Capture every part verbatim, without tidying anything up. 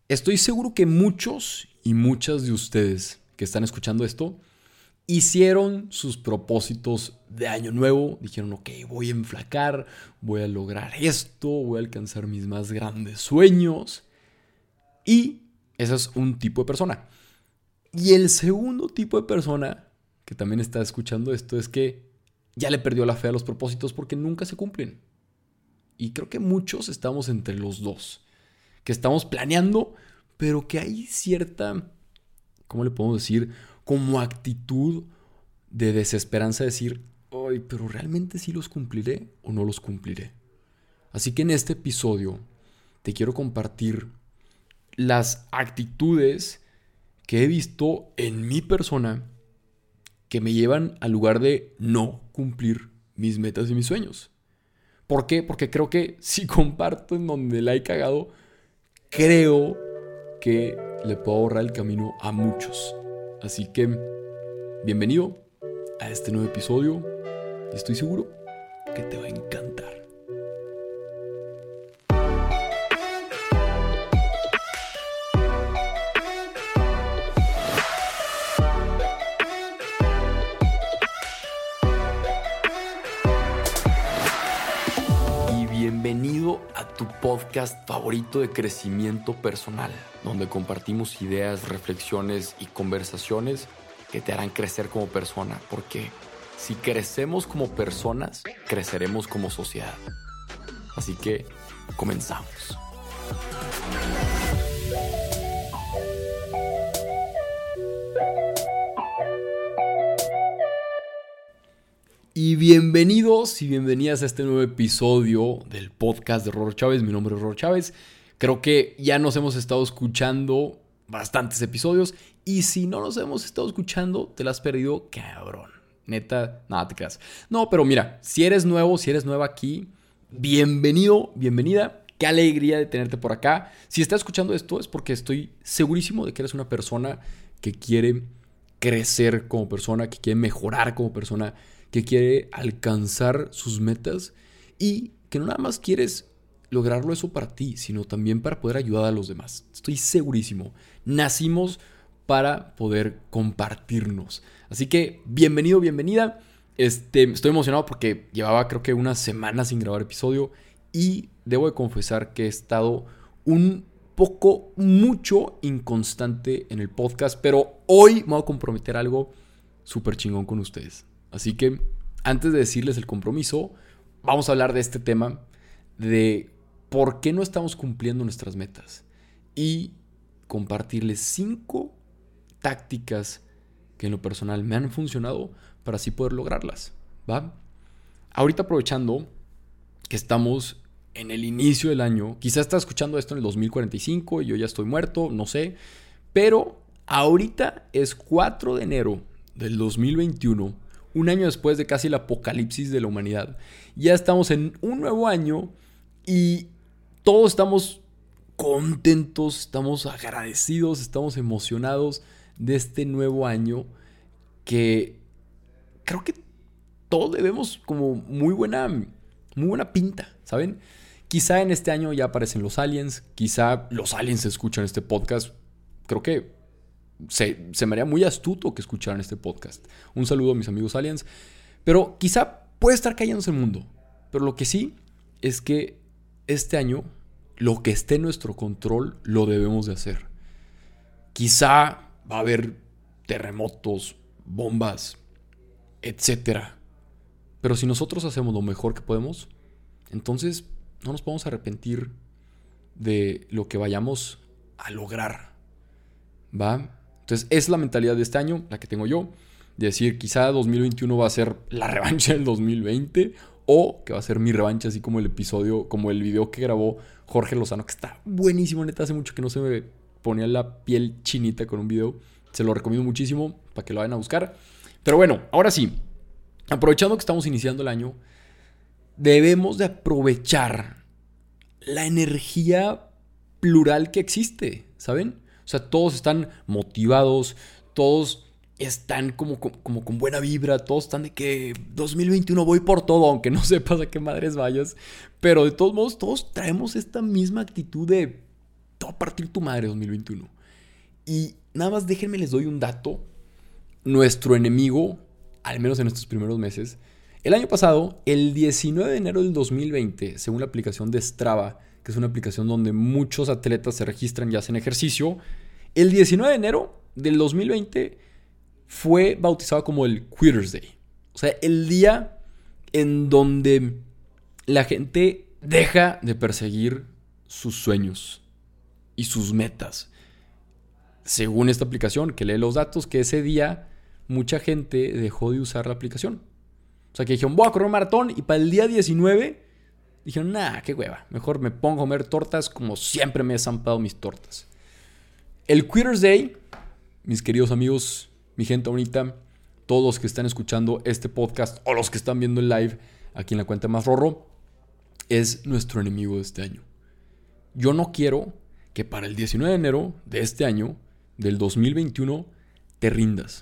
Estoy seguro que muchos y muchas de ustedes que están escuchando esto hicieron sus propósitos de año nuevo. Dijeron, ok, voy a enflacar, voy a lograr esto, voy a alcanzar mis más grandes sueños. Y ese es un tipo de persona. Y el segundo tipo de persona que también está escuchando esto es que ya le perdió la fe a los propósitos porque nunca se cumplen. Y creo que muchos estamos entre los dos. Que estamos planeando, pero que hay cierta, ¿cómo le podemos decir? Como actitud de desesperanza, de decir, ay, pero ¿realmente sí los cumpliré o no los cumpliré? Así que en este episodio te quiero compartir las actitudes que he visto en mi persona que me llevan al lugar de no cumplir mis metas y mis sueños. ¿Por qué? Porque creo que si comparto en donde la he cagado, creo que le puedo ahorrar el camino a muchos. Así que, bienvenido a este nuevo episodio y estoy seguro que te va a encantar. Bienvenido a tu podcast favorito de crecimiento personal, donde compartimos ideas, reflexiones y conversaciones que te harán crecer como persona, porque si crecemos como personas, creceremos como sociedad. Así que, comenzamos. Y bienvenidos y bienvenidas a este nuevo episodio del podcast de Ror Chávez. Mi nombre es Ror Chávez. Creo que ya nos hemos estado escuchando bastantes episodios. Y si no nos hemos estado escuchando, te la has perdido, cabrón. Neta, nada te creas. No, pero mira, si eres nuevo, si eres nueva aquí, bienvenido, bienvenida. Qué alegría de tenerte por acá. Si estás escuchando esto es porque estoy segurísimo de que eres una persona que quiere crecer como persona, que quiere mejorar como persona, que quiere alcanzar sus metas y que no nada más quieres lograrlo eso para ti, sino también para poder ayudar a los demás. Estoy segurísimo. Nacimos para poder compartirnos. Así que bienvenido, bienvenida. Este, estoy emocionado porque llevaba creo que una semana sin grabar episodio y debo de confesar que he estado un poco, mucho inconstante en el podcast, pero hoy me voy a comprometer a algo súper chingón con ustedes. Así que antes de decirles el compromiso, vamos a hablar de este tema, de por qué no estamos cumpliendo nuestras metas y compartirles cinco tácticas que en lo personal me han funcionado para así poder lograrlas, ¿va? Ahorita aprovechando que estamos en el inicio del año, quizás estás escuchando esto en el dos mil cuarenta y cinco y yo ya estoy muerto, no sé, pero ahorita es cuatro de enero del dos mil veintiuno, un año después de casi el apocalipsis de la humanidad. Ya estamos en un nuevo año y todos estamos contentos, estamos agradecidos, estamos emocionados de este nuevo año que creo que todos le vemos como muy buena, muy buena pinta, ¿saben? Quizá en este año ya aparecen los aliens, quizá los aliens escuchan este podcast. Creo que Se, se me haría muy astuto que escucharan este podcast. Un saludo a mis amigos aliens. Pero quizá puede estar cayéndose el mundo. Pero lo que sí es que este año, lo que esté en nuestro control, lo debemos de hacer. Quizá va a haber terremotos, bombas, etcétera. Pero si nosotros hacemos lo mejor que podemos, entonces no nos podemos arrepentir de lo que vayamos a lograr. ¿Va? Entonces es la mentalidad de este año, la que tengo yo, de decir quizá dos mil veintiuno va a ser la revancha del dos mil veinte o que va a ser mi revancha, así como el episodio, como el video que grabó Jorge Lozano, que está buenísimo, neta, hace mucho que no se me ponía la piel chinita con un video, se lo recomiendo muchísimo para que lo vayan a buscar. Pero bueno, ahora sí, aprovechando que estamos iniciando el año, debemos de aprovechar la energía plural que existe, ¿saben? O sea, todos están motivados, todos están como, como, como con buena vibra, todos están de que dos mil veintiuno voy por todo, aunque no sepas a qué madres vayas. Pero de todos modos, todos traemos esta misma actitud de te va a partir tu madre dos mil veintiuno. Y nada más déjenme les doy un dato. Nuestro enemigo, al menos en estos primeros meses, el año pasado, el diecinueve de enero del dos mil veinte, según la aplicación de Strava, que es una aplicación donde muchos atletas se registran y hacen ejercicio, el diecinueve de enero del dos mil veinte fue bautizado como el Quitters Day. O sea, el día en donde la gente deja de perseguir sus sueños y sus metas. Según esta aplicación, que lee los datos, que ese día mucha gente dejó de usar la aplicación. O sea, que dijeron, voy a correr un maratón, y para el día diecinueve dijeron, nah, qué hueva, mejor me pongo a comer tortas como siempre me he zampado mis tortas. El Quitters Day, mis queridos amigos, mi gente bonita, todos los que están escuchando este podcast o los que están viendo el live aquí en la cuenta Más Rorro, es nuestro enemigo de este año. Yo no quiero que para el diecinueve de enero de este año, del dos mil veintiuno, te rindas.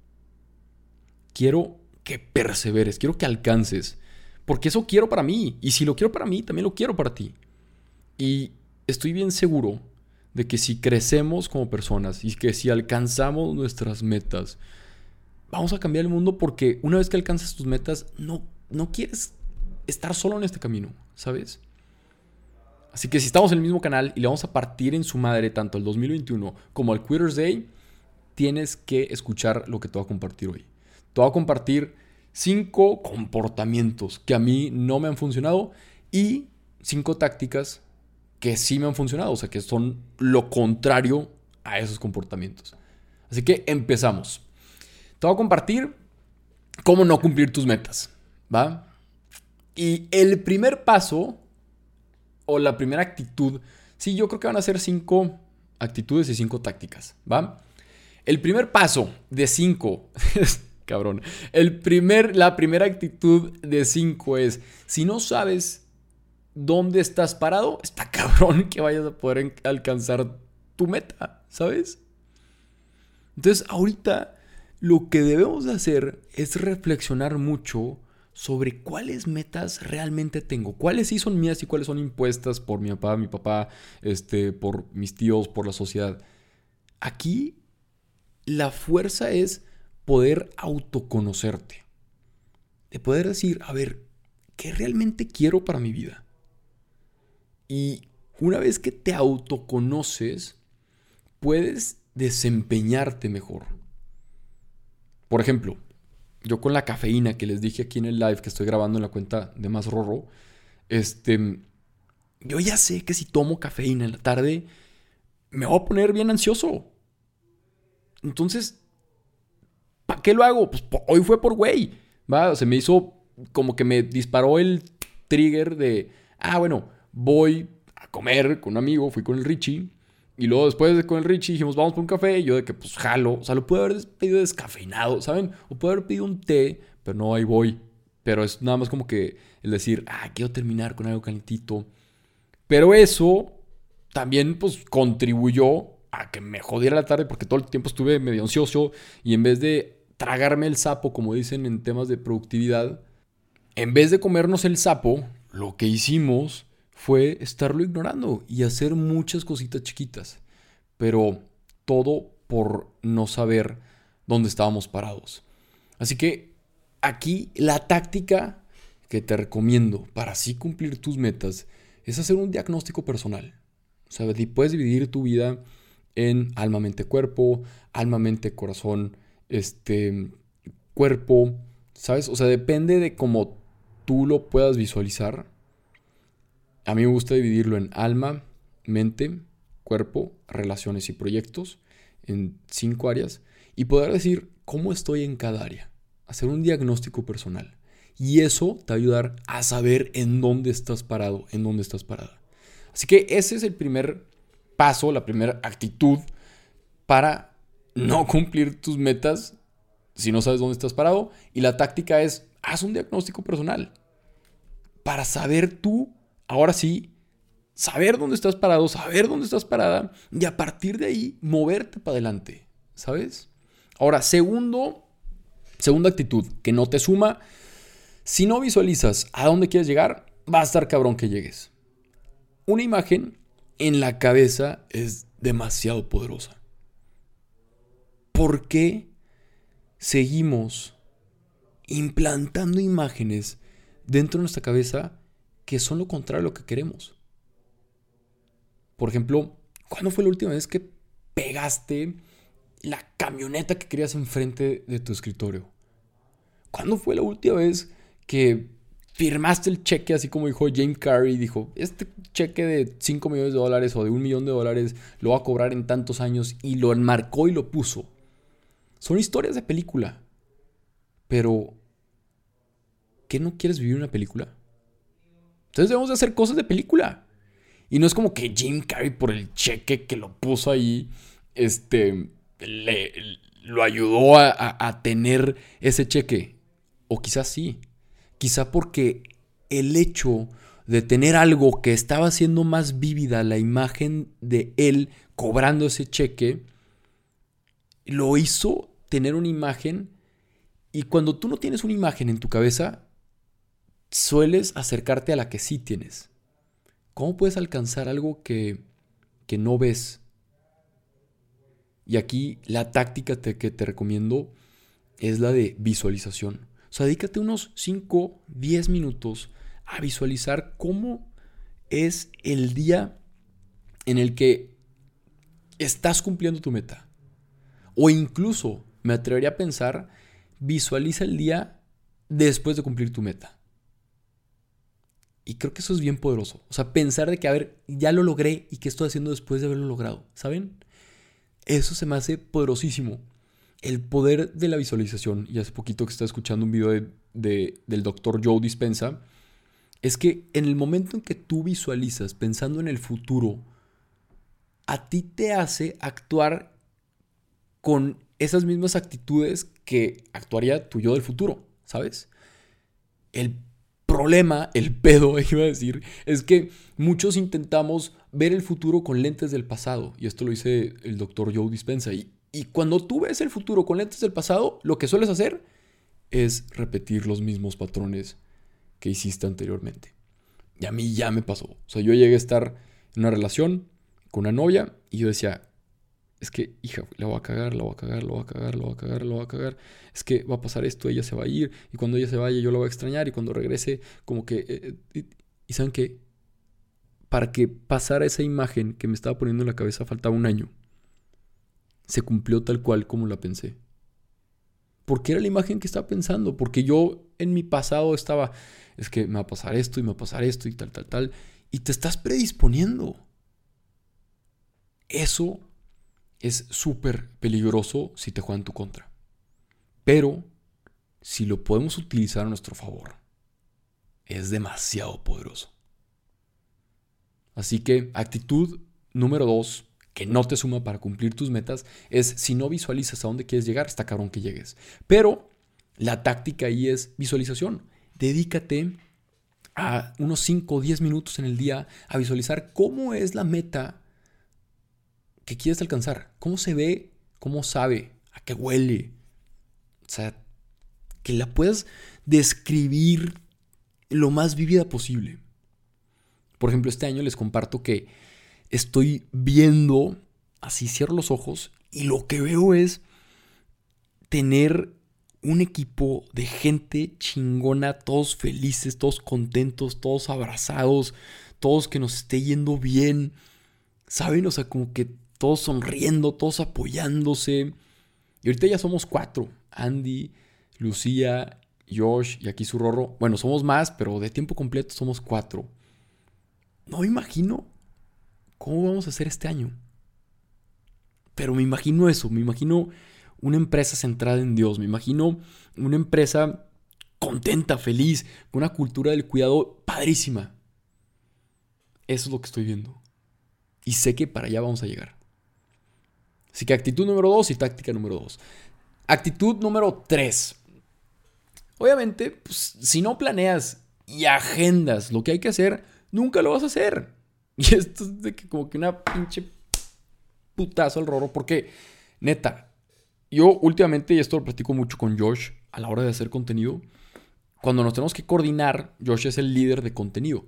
Quiero que perseveres, quiero que alcances, porque eso quiero para mí, y si lo quiero para mí, también lo quiero para ti. Y estoy bien seguro de que si crecemos como personas y que si alcanzamos nuestras metas, vamos a cambiar el mundo, porque una vez que alcanzas tus metas, no, no quieres estar solo en este camino, ¿sabes? Así que si estamos en el mismo canal y le vamos a partir en su madre tanto al dos mil veintiuno como al Quitters Day, tienes que escuchar lo que te voy a compartir hoy. Te voy a compartir cinco comportamientos que a mí no me han funcionado y cinco tácticas que sí me han funcionado, o sea, que son lo contrario a esos comportamientos. Así que empezamos. Te voy a compartir cómo no cumplir tus metas, ¿va? Y el primer paso, o la primera actitud, sí, yo creo que van a ser cinco actitudes y cinco tácticas, ¿va? El primer paso de cinco, cabrón, el primer, la primera actitud de cinco es, si no sabes dónde estás parado, está cabrón que vayas a poder alcanzar tu meta, ¿sabes? Entonces, ahorita lo que debemos de hacer es reflexionar mucho sobre cuáles metas realmente tengo, cuáles sí son mías y cuáles son impuestas por mi papá, mi papá, este, por mis tíos, por la sociedad. Aquí la fuerza es poder autoconocerte, de poder decir, a ver, ¿qué realmente quiero para mi vida? Y una vez que te autoconoces, puedes desempeñarte mejor. Por ejemplo, yo con la cafeína que les dije aquí en el live que estoy grabando en la cuenta de Más Rorro, este, yo ya sé que si tomo cafeína en la tarde, me voy a poner bien ansioso. Entonces, ¿para qué lo hago? Pues hoy fue por güey, ¿va? O sea, me hizo como que me disparó el trigger de, ah, bueno, voy a comer con un amigo, fui con el Richie. Y luego después de con el Richie dijimos, vamos por un café. Y yo de que pues jalo. O sea, lo pude haber pedido descafeinado, ¿saben? O pude haber pedido un té, pero no, ahí voy. Pero es nada más como que el decir, ah, quiero terminar con algo calentito. Pero eso también pues contribuyó a que me jodiera la tarde, porque todo el tiempo estuve medio ansioso. Y en vez de tragarme el sapo, como dicen en temas de productividad, en vez de comernos el sapo, lo que hicimos fue estarlo ignorando y hacer muchas cositas chiquitas, pero todo por no saber dónde estábamos parados. Así que aquí la táctica que te recomiendo para así cumplir tus metas es hacer un diagnóstico personal. O sea, puedes dividir tu vida en alma, mente, cuerpo, alma, mente, corazón, este, cuerpo, ¿sabes? O sea, depende de cómo tú lo puedas visualizar. A mí me gusta dividirlo en alma, mente, cuerpo, relaciones y proyectos, en cinco áreas, y poder decir cómo estoy en cada área, hacer un diagnóstico personal. Y eso te va a ayudar a saber en dónde estás parado, en dónde estás parada. Así que ese es el primer paso, la primera actitud para no cumplir tus metas si no sabes dónde estás parado. Y la táctica es, haz un diagnóstico personal para saber tú, ahora sí, saber dónde estás parado, saber dónde estás parada y a partir de ahí moverte para adelante, ¿sabes? Ahora, segundo, segunda actitud que no te suma, si no visualizas a dónde quieres llegar, va a estar cabrón que llegues. Una imagen en la cabeza es demasiado poderosa. ¿Por qué seguimos implantando imágenes dentro de nuestra cabeza que son lo contrario a lo que queremos? Por ejemplo, ¿cuándo fue la última vez que pegaste la camioneta que querías enfrente de tu escritorio? ¿Cuándo fue la última vez que firmaste el cheque así como dijo James Carrey? Dijo, este cheque de cinco millones de dólares o de un millón de dólares lo va a cobrar en tantos años, y lo enmarcó y lo puso. Son historias de película. Pero, ¿qué no quieres vivir una película? Entonces debemos de hacer cosas de película. Y no es como que Jim Carrey, por el cheque que lo puso ahí, este, le, lo ayudó a, a, a tener ese cheque. O quizás sí. Quizá porque el hecho de tener algo que estaba haciendo más vívida la imagen de él cobrando ese cheque, lo hizo tener una imagen. Y cuando tú no tienes una imagen en tu cabeza, sueles acercarte a la que sí tienes. ¿Cómo puedes alcanzar algo que, que no ves? Y aquí la táctica te, que te recomiendo es la de visualización. O sea, dedícate unos cinco, diez minutos a visualizar cómo es el día en el que estás cumpliendo tu meta. O incluso, me atrevería a pensar, visualiza el día después de cumplir tu meta. Y creo que eso es bien poderoso. O sea, pensar de que, a ver, ya lo logré y qué estoy haciendo después de haberlo logrado. ¿Saben? Eso se me hace poderosísimo. El poder de la visualización. Y hace poquito que estaba escuchando un video de, de, del doctor Joe Dispenza. Es que en el momento en que tú visualizas pensando en el futuro, a ti te hace actuar con esas mismas actitudes que actuaría tu yo del futuro. ¿Sabes? El problema, el pedo, iba a decir, es que muchos intentamos ver el futuro con lentes del pasado. Y esto lo dice el doctor Joe Dispenza. Y, y cuando tú ves el futuro con lentes del pasado, lo que sueles hacer es repetir los mismos patrones que hiciste anteriormente. Y a mí ya me pasó. O sea, yo llegué a estar en una relación con una novia y yo decía, es que, hija, la voy a cagar, la voy a cagar, la voy a cagar, la voy a cagar, la voy a cagar. Es que va a pasar esto, ella se va a ir. Y cuando ella se vaya, yo la voy a extrañar. Y cuando regrese, como que... Eh, eh, y ¿saben qué? Para que pasara esa imagen que me estaba poniendo en la cabeza faltaba un año. Se cumplió tal cual como la pensé. Porque era la imagen que estaba pensando. Porque yo en mi pasado estaba... Es que me va a pasar esto y me va a pasar esto y tal, tal, tal. Y te estás predisponiendo. Eso es súper peligroso si te juega en tu contra. Pero si lo podemos utilizar a nuestro favor, es demasiado poderoso. Así que actitud número dos, que no te suma para cumplir tus metas, es si no visualizas a dónde quieres llegar, está cabrón que llegues. Pero la táctica ahí es visualización. Dedícate a unos cinco o diez minutos en el día a visualizar cómo es la meta que quieres alcanzar. Cómo se ve, cómo sabe, a qué huele. O sea, que la puedas describir lo más vívida posible. Por ejemplo, este año les comparto que estoy viendo, así cierro los ojos, y lo que veo es tener un equipo de gente chingona, todos felices, todos contentos, todos abrazados, todos que nos esté yendo bien, ¿saben? O sea, como que todos sonriendo, todos apoyándose. Y ahorita ya somos cuatro. Andy, Lucía, Josh y aquí su Rorro. Bueno, somos más, pero de tiempo completo somos cuatro. No me imagino cómo vamos a hacer este año. Pero me imagino eso, me imagino una empresa centrada en Dios, me imagino una empresa contenta, feliz, con una cultura del cuidado padrísima. Eso es lo que estoy viendo. Y sé que para allá vamos a llegar. Así que actitud número dos y táctica número dos. Actitud número tres. Obviamente, pues, si no planeas y agendas lo que hay que hacer, nunca lo vas a hacer. Y esto es de que como que una pinche putazo al Rorro. Porque, neta, yo últimamente, y esto lo platico mucho con Josh a la hora de hacer contenido, cuando nos tenemos que coordinar, Josh es el líder de contenido.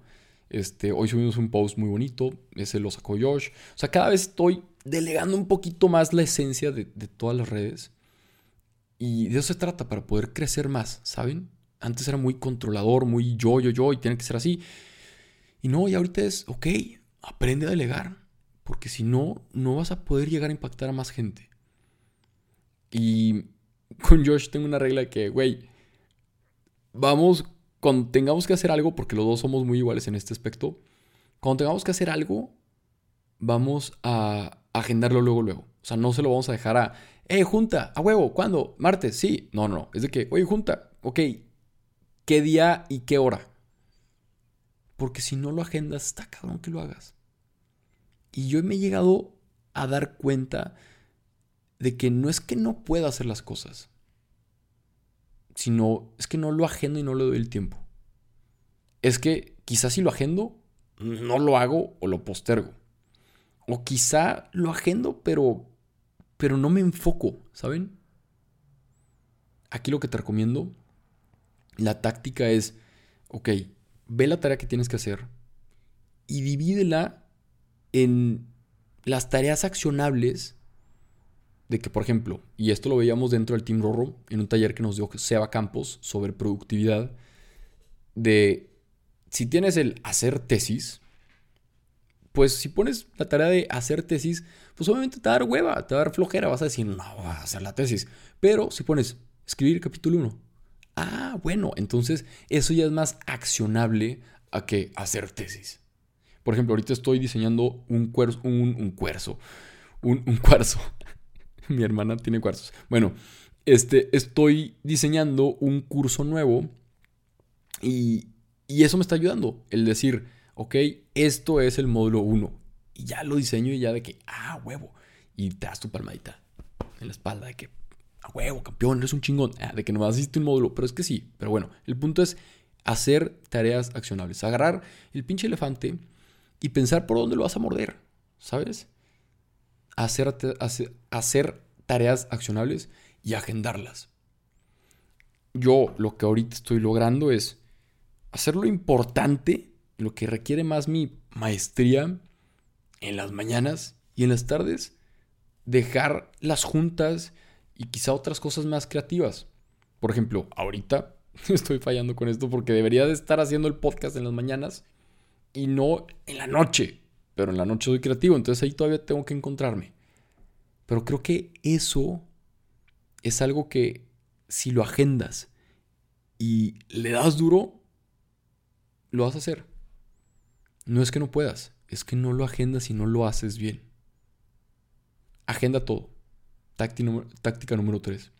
Este, hoy subimos un post muy bonito, ese lo sacó Josh. O sea, cada vez estoy delegando un poquito más la esencia de, de todas las redes. Y de eso se trata, para poder crecer más, ¿saben? Antes era muy controlador, muy yo, yo, yo, y tiene que ser así. Y no, y ahorita es, ok, aprende a delegar. Porque si no, no vas a poder llegar a impactar a más gente. Y con Josh tengo una regla que, güey, vamos, cuando tengamos que hacer algo, porque los dos somos muy iguales en este aspecto, cuando tengamos que hacer algo, vamos a agendarlo luego, luego. O sea, no se lo vamos a dejar a, eh, junta, a huevo, ¿cuándo? ¿Martes? Sí. No, no, no. Es de que, oye, junta, ok, ¿qué día y qué hora? Porque si no lo agendas, está cabrón que lo hagas. Y yo me he llegado a dar cuenta de que no es que no pueda hacer las cosas, sino es que no lo agendo y no le doy el tiempo. Es que quizás si lo agendo, no lo hago o lo postergo. O quizá lo agendo, pero, pero no me enfoco, ¿saben? Aquí lo que te recomiendo, la táctica es, ok, ve la tarea que tienes que hacer y divídela en las tareas accionables de que, por ejemplo, y esto lo veíamos dentro del Team Rorro, en un taller que nos dio Seba Campos sobre productividad, de si tienes el hacer tesis, pues si pones la tarea de hacer tesis, pues obviamente te va a dar hueva, te va a dar flojera, vas a decir, no, voy a hacer la tesis. Pero si pones escribir capítulo uno, ah, bueno, entonces eso ya es más accionable a que hacer tesis. Por ejemplo, ahorita estoy diseñando un cuerzo, un, un cuerzo, un, un cuarzo. Mi hermana tiene cuarzos. Bueno, este, estoy diseñando un curso nuevo y, y eso me está ayudando. El decir, ok, esto es el módulo uno. Y ya lo diseño y ya de que, ah, huevo. Y te das tu palmadita en la espalda de que, ah, huevo, campeón, eres un chingón. Ah, de que no hiciste un módulo. Pero es que sí. Pero bueno, el punto es hacer tareas accionables. Agarrar el pinche elefante y pensar por dónde lo vas a morder. ¿Sabes? Hacer, hacer, hacer tareas accionables y agendarlas. Yo lo que ahorita estoy logrando es hacer lo importante, lo que requiere más mi maestría en las mañanas, y en las tardes dejar las juntas y quizá otras cosas más creativas. Por ejemplo, ahorita estoy fallando con esto porque debería de estar haciendo el podcast en las mañanas y no en la noche. Pero en la noche soy creativo, entonces ahí todavía tengo que encontrarme. Pero creo que eso es algo que si lo agendas y le das duro, lo vas a hacer. No es que no puedas, es que no lo agendas y no lo haces bien. Agenda todo. Táctica número tres.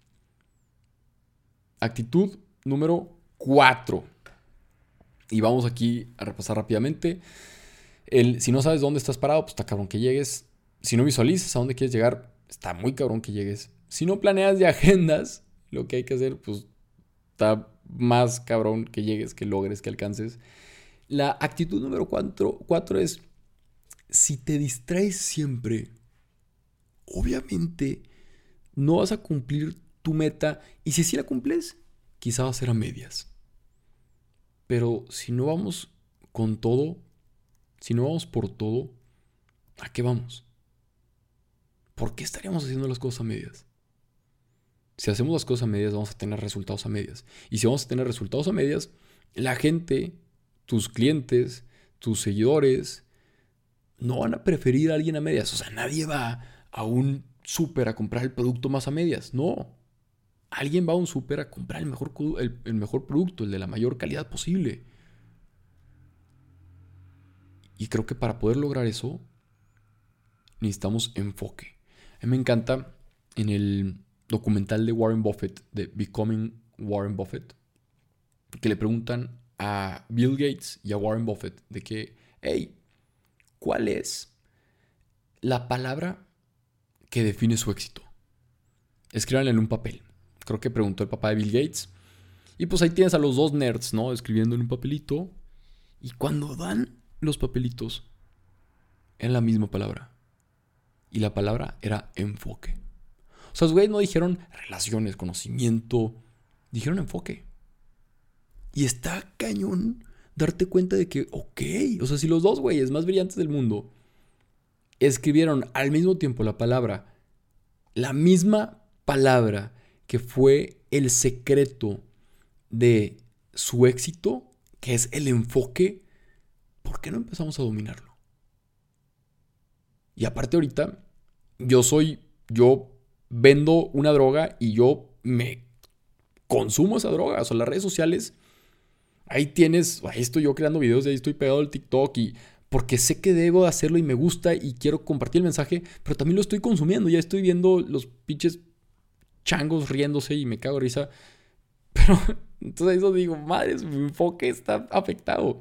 Actitud número cuatro. Y vamos aquí a repasar rápidamente. El, si no sabes dónde estás parado, pues está cabrón que llegues. Si no visualizas a dónde quieres llegar, está muy cabrón que llegues. Si no planeas de agendas lo que hay que hacer, pues está más cabrón que llegues, que logres, que alcances. La actitud número cuatro es, si te distraes siempre, obviamente no vas a cumplir tu meta. Y si sí la cumples, quizá va a ser a medias. Pero si no vamos con todo, si no vamos por todo, ¿a qué vamos? ¿Por qué estaríamos haciendo las cosas a medias? Si hacemos las cosas a medias, vamos a tener resultados a medias. Y si vamos a tener resultados a medias, la gente, tus clientes, tus seguidores, no van a preferir a alguien a medias. O sea, nadie va a un súper a comprar el producto más a medias. No. Alguien va a un súper a comprar el mejor, el, el mejor producto, el de la mayor calidad posible. Y creo que para poder lograr eso, necesitamos enfoque. A mí me encanta en el documental de Warren Buffett, de Becoming Warren Buffett, que le preguntan a Bill Gates y a Warren Buffett de que, hey, ¿cuál es la palabra que define su éxito? Escríbanle en un papel. Creo que preguntó el papá de Bill Gates. Y pues ahí tienes a los dos nerds, ¿no? Escribiendo en un papelito. Y cuando dan los papelitos, era la misma palabra. Y la palabra era enfoque. O sea, los güeyes no dijeron relaciones, conocimiento. Dijeron enfoque. Y está cañón darte cuenta de que, ok, o sea, si los dos güeyes más brillantes del mundo escribieron al mismo tiempo la palabra, la misma palabra que fue el secreto de su éxito, que es el enfoque, ¿por qué no empezamos a dominarlo? Y aparte ahorita, yo soy, yo vendo una droga y yo me consumo esa droga. O sea, las redes sociales, ahí tienes, ahí estoy yo creando videos, ahí estoy pegado al TikTok y porque sé que debo de hacerlo y me gusta y quiero compartir el mensaje, pero también lo estoy consumiendo. Ya estoy viendo los pinches changos riéndose y me cago de risa. Pero entonces eso digo, madre, mi enfoque está afectado.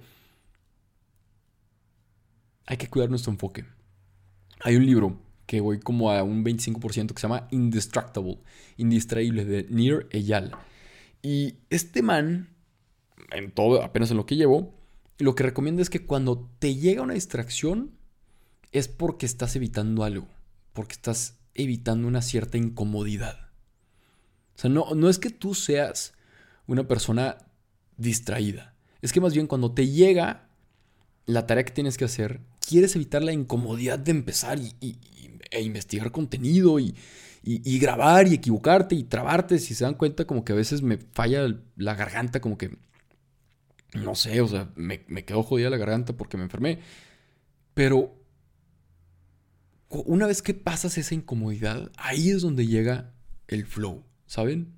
Hay que cuidar nuestro enfoque. Hay un libro que voy como a un veinticinco por ciento que se llama Indestructible, Indistraíble, de Nir Eyal. Y este man, en todo, apenas en lo que llevo, lo que recomienda es que cuando te llega una distracción es porque estás evitando algo, porque estás evitando una cierta incomodidad. O sea, no, no es que tú seas una persona distraída, es que más bien cuando te llega la tarea que tienes que hacer, quieres evitar la incomodidad de empezar y, y, y, e investigar contenido y, y, y grabar y equivocarte y trabarte. Si se dan cuenta, como que a veces me falla la garganta, como que no sé, o sea, me, me quedó jodida la garganta porque me enfermé. Pero una vez que pasas esa incomodidad, ahí es donde llega el flow, ¿saben?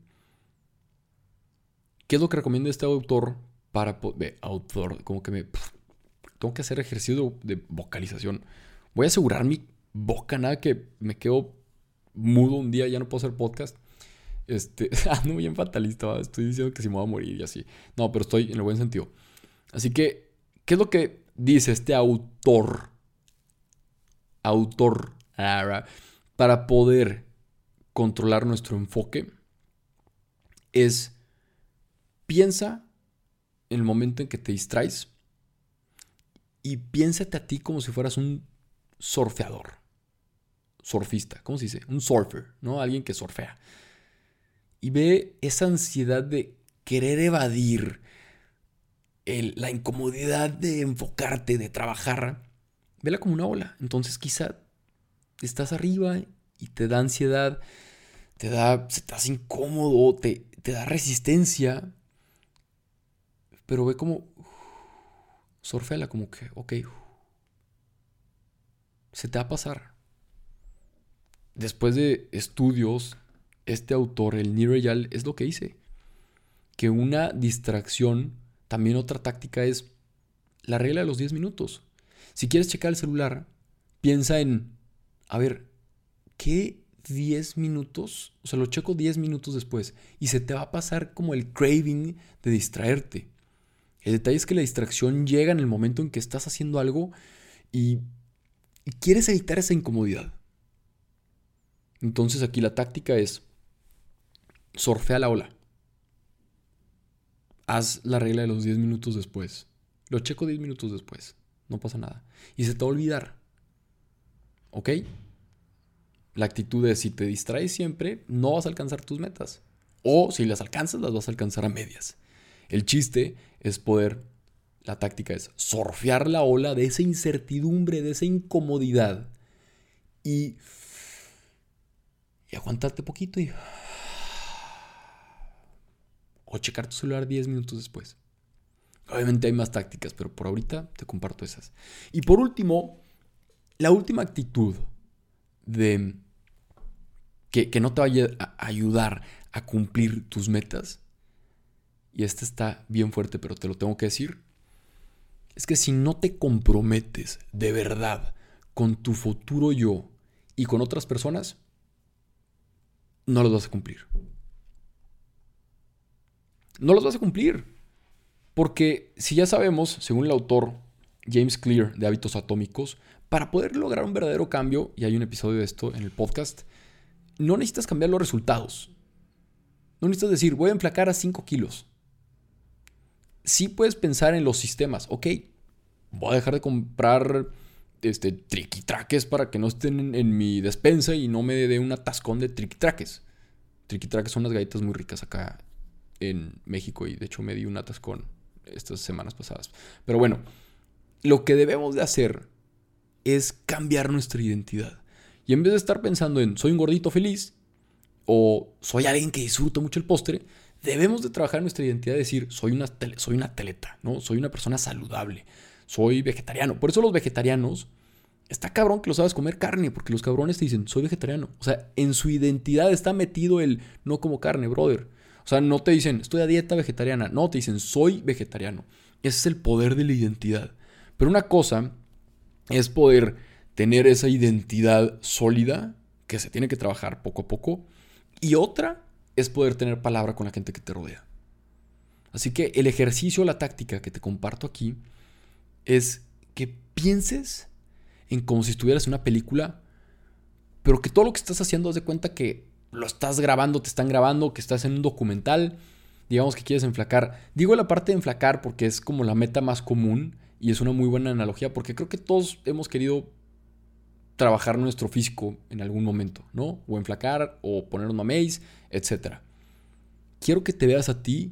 ¿Qué es lo que recomienda este autor para poder... Autor, como que me... Pff, tengo que hacer ejercicio de vocalización. Voy a asegurar mi boca, nada que me quedo mudo un día, ya no puedo hacer podcast. Este, ando bien fatalista, ¿va? Estoy diciendo que si me voy a morir y así. No, pero estoy en el buen sentido. Así que, ¿qué es lo que dice este autor? Autor. Para poder controlar nuestro enfoque es piensa en el momento en que te distraes y piénsate a ti como si fueras un surfeador. Surfista, ¿cómo se dice? Un surfer, ¿no? Alguien que surfea. Y ve esa ansiedad de querer evadir el, la incomodidad de enfocarte, de trabajar. Vela como una ola. Entonces quizá estás arriba y te da ansiedad, te da, se te hace incómodo, te, te da resistencia. Pero ve como, uh, surfeala como que, ok, uh, se te va a pasar. Después de estudios, este autor, el Nir Eyal, es lo que dice. Que una distracción, también otra táctica es la regla de los diez minutos. Si quieres checar el celular, piensa en, a ver, ¿qué diez minutos? O sea, lo checo diez minutos después y se te va a pasar como el craving de distraerte. El detalle es que la distracción llega en el momento en que estás haciendo algo y, y quieres evitar esa incomodidad. Entonces aquí la táctica es surfea la ola. Haz la regla de los diez minutos después. Lo checo diez minutos después. No pasa nada. Y se te va a olvidar. ¿Ok? La actitud es si te distraes siempre, no vas a alcanzar tus metas. O si las alcanzas, las vas a alcanzar a medias. El chiste es poder, la táctica es surfear la ola de esa incertidumbre, de esa incomodidad. Y, y aguantarte poquito y... O checar tu celular diez minutos después. Obviamente hay más tácticas, pero por ahorita te comparto esas. Y por último, la última actitud de que, que no te vaya a ayudar a cumplir tus metas, y esta está bien fuerte, pero te lo tengo que decir, es que si no te comprometes de verdad con tu futuro yo y con otras personas, no los vas a cumplir. No los vas a cumplir. Porque si ya sabemos, según el autor James Clear de Hábitos Atómicos, para poder lograr un verdadero cambio, y hay un episodio de esto en el podcast, no necesitas cambiar los resultados. No necesitas decir, voy a enflacar a cinco kilos. Sí puedes pensar en los sistemas. Ok, voy a dejar de comprar este, triquitraques para que no estén en, en mi despensa y no me dé un atascón de triquitraques. Triquitraques son unas galletas muy ricas acá en México y de hecho me di un atascón estas semanas pasadas. Pero bueno, lo que debemos de hacer es cambiar nuestra identidad. Y en vez de estar pensando en soy un gordito feliz o soy alguien que disfruta mucho el postre, debemos de trabajar nuestra identidad y decir soy una, soy una atleta, ¿no? Soy una persona saludable, soy vegetariano. Por eso los vegetarianos, está cabrón que lo sabes comer carne, porque los cabrones te dicen soy vegetariano. O sea, en su identidad está metido el no como carne, brother. O sea, no te dicen estoy a dieta vegetariana, no, te dicen soy vegetariano. Ese es el poder de la identidad. Pero una cosa es poder tener esa identidad sólida que se tiene que trabajar poco a poco. Y otra es poder tener palabra con la gente que te rodea. Así que el ejercicio, la táctica que te comparto aquí es que pienses en como si estuvieras en una película, pero que todo lo que estás haciendo, haz de cuenta que lo estás grabando, te están grabando, que estás en un documental, digamos que quieres enflacar. Digo la parte de enflacar porque es como la meta más común y es una muy buena analogía porque creo que todos hemos querido trabajar nuestro físico en algún momento, ¿no? O enflacar, o ponernos mameis, etcétera. Quiero que te veas a ti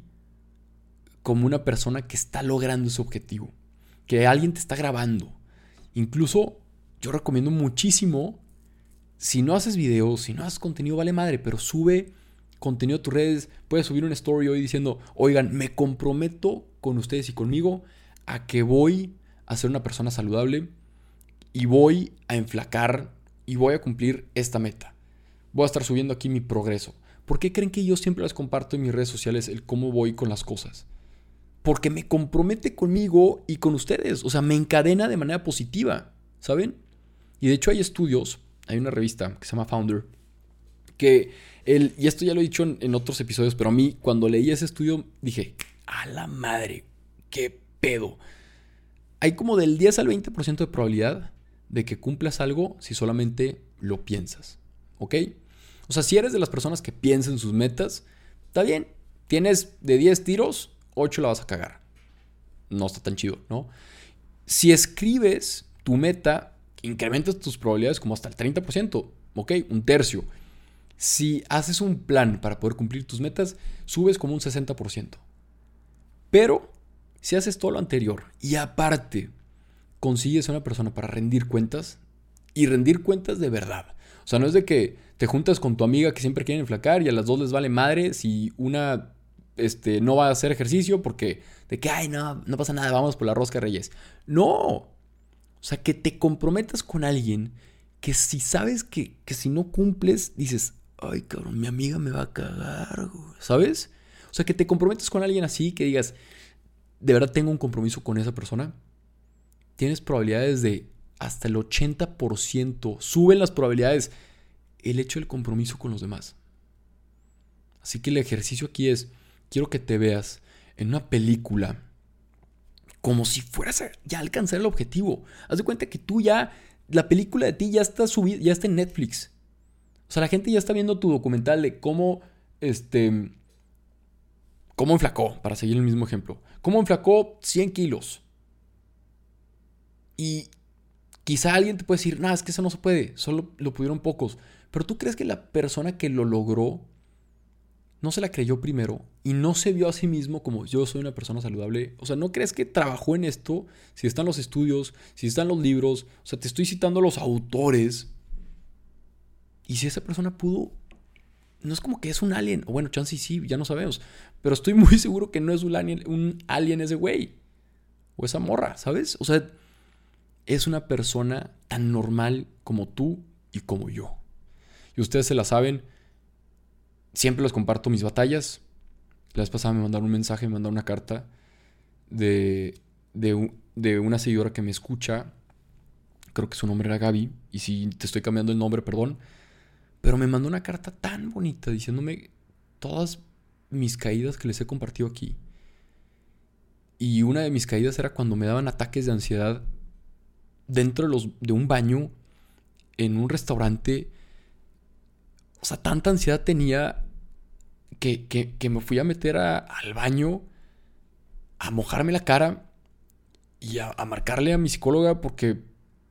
como una persona que está logrando ese objetivo, que alguien te está grabando. Incluso yo recomiendo muchísimo, si no haces videos, si no haces contenido, vale madre, pero sube contenido a tus redes. Puedes subir una story hoy diciendo, oigan, me comprometo con ustedes y conmigo a que voy a ser una persona saludable y voy a enflacar y voy a cumplir esta meta. Voy a estar subiendo aquí mi progreso. ¿Por qué creen que yo siempre les comparto en mis redes sociales el cómo voy con las cosas? Porque me compromete conmigo y con ustedes. O sea, me encadena de manera positiva, ¿saben? Y de hecho hay estudios, hay una revista que se llama Founder, que el, y esto ya lo he dicho en, en otros episodios, pero a mí cuando leí ese estudio dije, a la madre, qué pedo. Hay como del diez al veinte por ciento de probabilidad de que cumplas algo si solamente lo piensas, ¿ok? O sea, si eres de las personas que piensan sus metas, está bien, tienes de diez tiros, ocho la vas a cagar. No está tan chido, ¿no? Si escribes tu meta, incrementas tus probabilidades como hasta el treinta por ciento, ¿ok? Un tercio. Si haces un plan para poder cumplir tus metas, subes como un sesenta por ciento. Pero si haces todo lo anterior y aparte consigues a una persona para rendir cuentas, y rendir cuentas de verdad. O sea, no es de que te juntas con tu amiga que siempre quieren enflacar y a las dos les vale madre si una este, no va a hacer ejercicio porque de que, ay, no, no pasa nada, vamos por la rosca de Reyes. No. O sea, que te comprometas con alguien que si sabes que, que si no cumples, dices, ay, cabrón, mi amiga me va a cagar, ¿sabes? O sea, que te comprometas con alguien así, que digas, de verdad tengo un compromiso con esa persona. Tienes probabilidades de hasta el ochenta por ciento. Suben las probabilidades. El hecho del compromiso con los demás. Así que el ejercicio aquí es, quiero que te veas en una película como si fueras a ya alcanzar el objetivo. Haz de cuenta que tú ya, la película de ti ya está subida, ya está en Netflix. O sea, la gente ya está viendo tu documental de cómo, este, cómo enflacó, para seguir el mismo ejemplo. Cómo enflacó cien kilos. Y quizá alguien te puede decir, no, es que eso no se puede, solo lo pudieron pocos. Pero tú crees que la persona que lo logró no se la creyó primero y no se vio a sí mismo como yo soy una persona saludable. O sea, ¿no crees que trabajó en esto? Si están los estudios, si están los libros, o sea, te estoy citando a los autores. Y si esa persona pudo, no es como que es un alien, o bueno, chance y sí, ya no sabemos, pero estoy muy seguro que no es un alien, un alien ese güey o esa morra, ¿sabes? O sea, es una persona tan normal como tú y como yo. Y ustedes se la saben. Siempre les comparto mis batallas. La vez pasada me mandaron un mensaje, me mandaron una carta de, de, de una seguidora que me escucha. Creo que su nombre era Gaby. Y si te estoy cambiando el nombre, perdón. Pero me mandó una carta tan bonita diciéndome todas mis caídas que les he compartido aquí. Y una de mis caídas era cuando me daban ataques de ansiedad dentro de, los, de un baño en un restaurante. O sea, tanta ansiedad tenía que, que, que me fui a meter a, al baño a mojarme la cara y a, a marcarle a mi psicóloga porque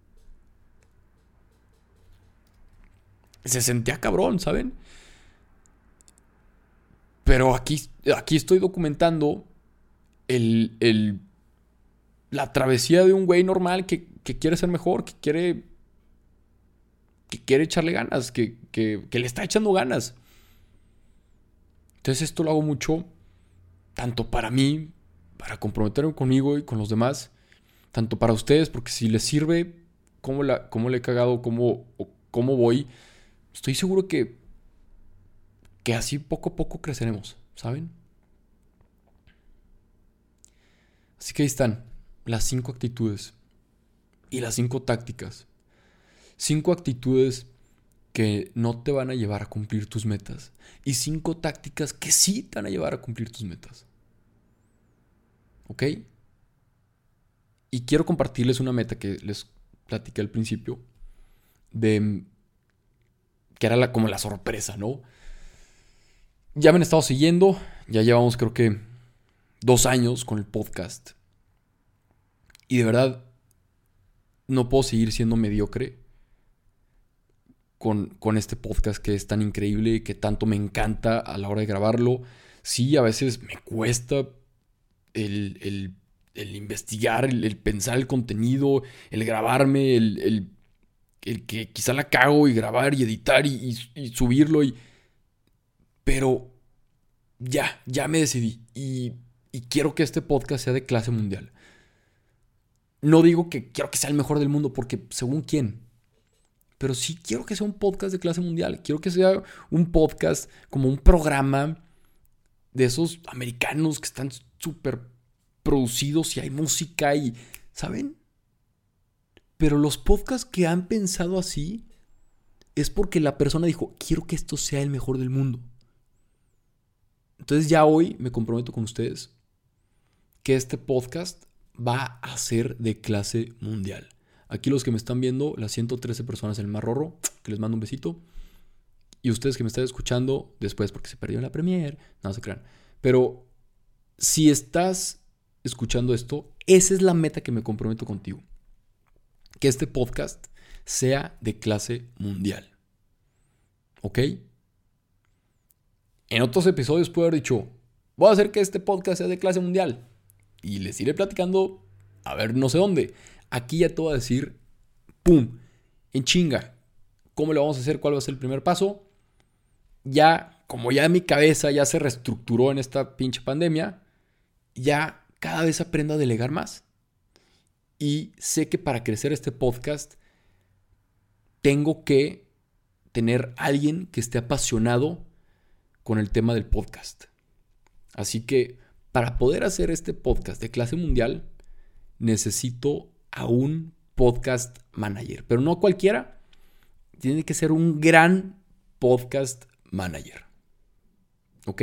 se sentía cabrón, ¿saben? Pero aquí, aquí estoy documentando el, el, la travesía de un güey normal que, que quiere ser mejor, que quiere, que quiere echarle ganas, que, que, que le está echando ganas. Entonces esto lo hago mucho, tanto para mí, para comprometerme conmigo y con los demás, tanto para ustedes, porque si les sirve cómo, la, cómo le he cagado, cómo, cómo voy, estoy seguro que, que así poco a poco creceremos, ¿saben? Así que ahí están las cinco actitudes y las cinco tácticas. Cinco actitudes que no te van a llevar a cumplir tus metas y cinco tácticas que sí te van a llevar a cumplir tus metas. ¿Ok? Y quiero compartirles una meta que les platiqué al principio, de que era la, como la sorpresa, ¿no? Ya me han estado siguiendo, ya llevamos creo que dos años con el podcast. Y de verdad, no puedo seguir siendo mediocre con, con este podcast que es tan increíble y que tanto me encanta a la hora de grabarlo. Sí, a veces me cuesta el, el, el investigar, el, el pensar el contenido, el grabarme, el, el, el que quizá la cago y grabar y editar y, y, y subirlo. Y... Pero ya, ya me decidí y, y quiero que este podcast sea de clase mundial. No digo que quiero que sea el mejor del mundo porque según quién, pero sí quiero que sea un podcast de clase mundial. Quiero que sea un podcast como un programa de esos americanos que están súper producidos y hay música y, ¿saben? Pero los podcasts que han pensado así es porque la persona dijo, quiero que esto sea el mejor del mundo. Entonces ya hoy me comprometo con ustedes que este podcast va a ser de clase mundial. Aquí los que me están viendo, las ciento trece personas en el Mar Rorro, que les mando un besito. Y ustedes que me están escuchando después porque se perdió en la premiere, no se crean. Pero si estás escuchando esto, esa es la meta que me comprometo contigo. Que este podcast sea de clase mundial. ¿Ok? En otros episodios puedo haber dicho, voy a hacer que este podcast sea de clase mundial. Y les iré platicando a ver no sé dónde. Aquí ya te voy a decir, ¡pum! En chinga. ¿Cómo lo vamos a hacer? ¿Cuál va a ser el primer paso? Ya, como ya mi cabeza ya se reestructuró en esta pinche pandemia, ya cada vez aprendo a delegar más. Y sé que para crecer este podcast tengo que tener alguien que esté apasionado con el tema del podcast. Así que para poder hacer este podcast de clase mundial, necesito a un podcast manager. Pero no cualquiera, tiene que ser un gran podcast manager. ¿Ok?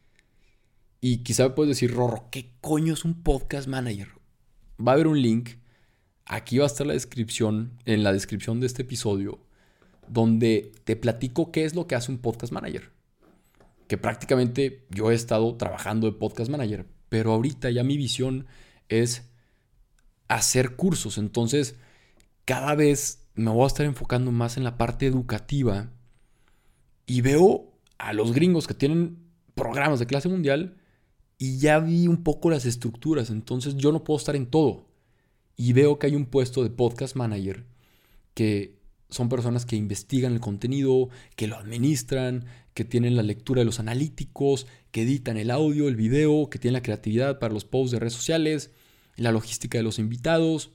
Y quizá me puedes decir, Rorro, ¿qué coño es un podcast manager? Va a haber un link, aquí va a estar la descripción, en la descripción de este episodio, donde te platico qué es lo que hace un podcast manager. Que prácticamente yo he estado trabajando de podcast manager, pero ahorita ya mi visión es hacer cursos. Entonces, cada vez me voy a estar enfocando más en la parte educativa y veo a los gringos que tienen programas de clase mundial y ya vi un poco las estructuras. Entonces, yo no puedo estar en todo. Y veo que hay un puesto de podcast manager que son personas que investigan el contenido, que lo administran, que tienen la lectura de los analíticos, que editan el audio, el video, que tienen la creatividad para los posts de redes sociales, la logística de los invitados.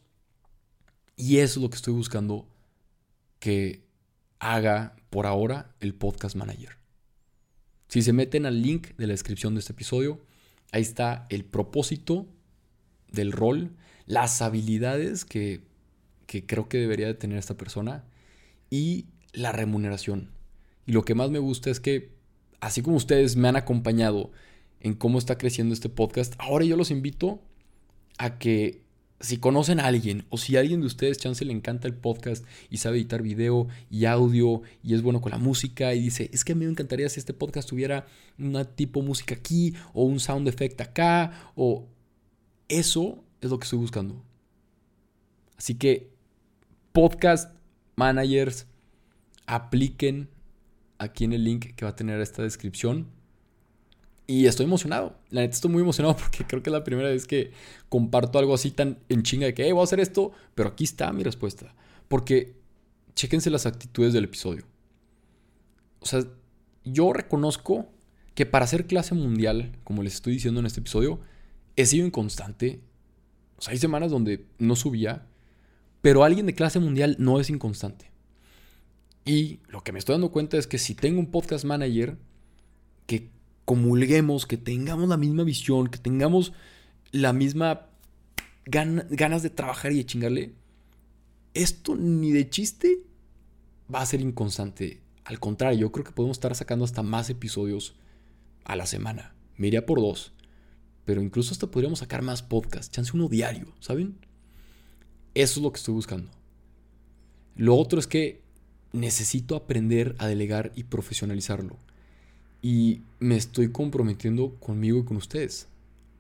Y eso es lo que estoy buscando que haga por ahora el podcast manager. Si se meten al link de la descripción de este episodio, ahí está el propósito del rol, las habilidades que, que creo que debería de tener esta persona y la remuneración. Y lo que más me gusta es que, así como ustedes me han acompañado en cómo está creciendo este podcast, ahora yo los invito a que si conocen a alguien o si a alguien de ustedes chance le encanta el podcast y sabe editar video y audio y es bueno con la música y dice, es que a mí me encantaría si este podcast tuviera una tipo música aquí o un sound effect acá, o eso es lo que estoy buscando. Así que podcast managers, apliquen aquí en el link que va a tener esta descripción Y estoy emocionado. La neta estoy muy emocionado porque creo que es la primera vez que comparto algo así tan en chinga de que, hey, voy a hacer esto. Pero aquí está mi respuesta. Porque chéquense las actitudes del episodio. O sea, yo reconozco que para hacer clase mundial, como les estoy diciendo en este episodio, he sido inconstante. O sea, hay semanas donde no subía. Pero alguien de clase mundial no es inconstante. Y lo que me estoy dando cuenta es que si tengo un podcast manager que comulguemos, que tengamos la misma visión, que tengamos la misma gan- ganas de trabajar y de chingarle, esto ni de chiste va a ser inconstante. Al contrario, yo creo que podemos estar sacando hasta más episodios a la semana. Me iría por dos. Pero incluso hasta podríamos sacar más podcasts. Chance uno diario, ¿saben? Eso es lo que estoy buscando. Lo otro es que necesito aprender a delegar y profesionalizarlo. Y me estoy comprometiendo conmigo y con ustedes.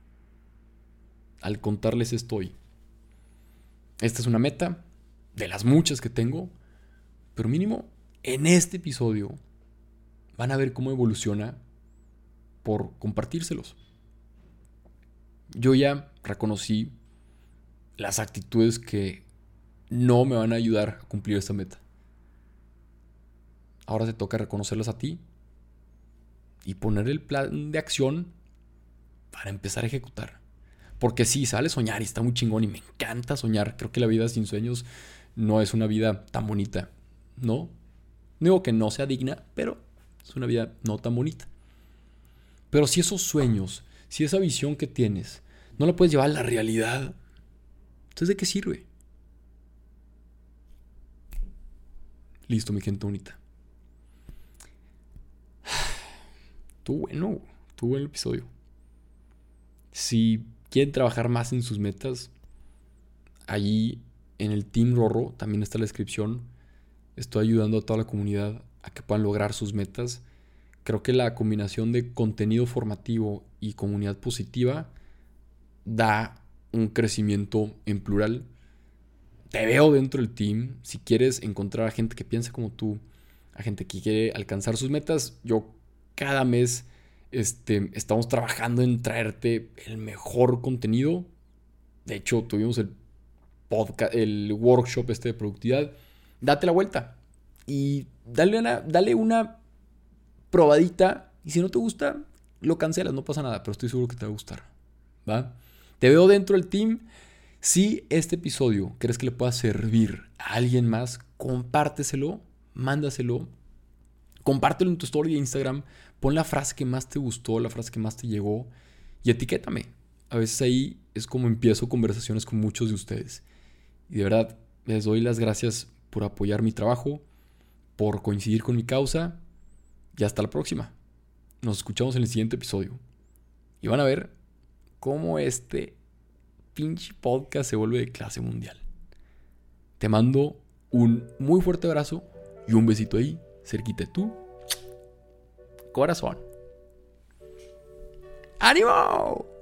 Al contarles esto hoy. Esta es una meta de las muchas que tengo. Pero mínimo, en este episodio van a ver cómo evoluciona por compartírselos. Yo ya reconocí las actitudes que no me van a ayudar a cumplir esta meta. Ahora te toca reconocerlas a ti y poner el plan de acción para empezar a ejecutar. Porque sí, sale soñar y está muy chingón y me encanta soñar. Creo que la vida sin sueños no es una vida tan bonita, ¿no? No digo que no sea digna, pero es una vida no tan bonita. Pero si esos sueños, si esa visión que tienes, no la puedes llevar a la realidad, entonces ¿de qué sirve? Listo, mi gente bonita. Estuvo bueno, estuvo bueno el episodio. Si quieren trabajar más en sus metas, allí en el Team Rorro también está la descripción. Estoy ayudando a toda la comunidad a que puedan lograr sus metas. Creo que la combinación de contenido formativo y comunidad positiva da un crecimiento en plural. Te veo dentro del team. Si quieres encontrar a gente que piensa como tú, a gente que quiere alcanzar sus metas, yo cada mes este, estamos trabajando en traerte el mejor contenido. De hecho, tuvimos el podcast, el workshop este de productividad. Date la vuelta y dale una, dale una probadita. Y si no te gusta, lo cancelas, no pasa nada. Pero estoy seguro que te va a gustar, ¿va? Te veo dentro del team. Si este episodio crees que le pueda servir a alguien más, compárteselo, mándaselo. Compártelo en tu story de Instagram. Pon la frase que más te gustó, la frase que más te llegó. Y etiquétame. A veces ahí es como empiezo conversaciones con muchos de ustedes. Y de verdad, les doy las gracias por apoyar mi trabajo, por coincidir con mi causa. Y hasta la próxima. Nos escuchamos en el siguiente episodio. Y van a ver cómo este pinche podcast se vuelve de clase mundial. Te mando un muy fuerte abrazo y un besito ahí, cerquita de tu corazón. ¡Ánimo!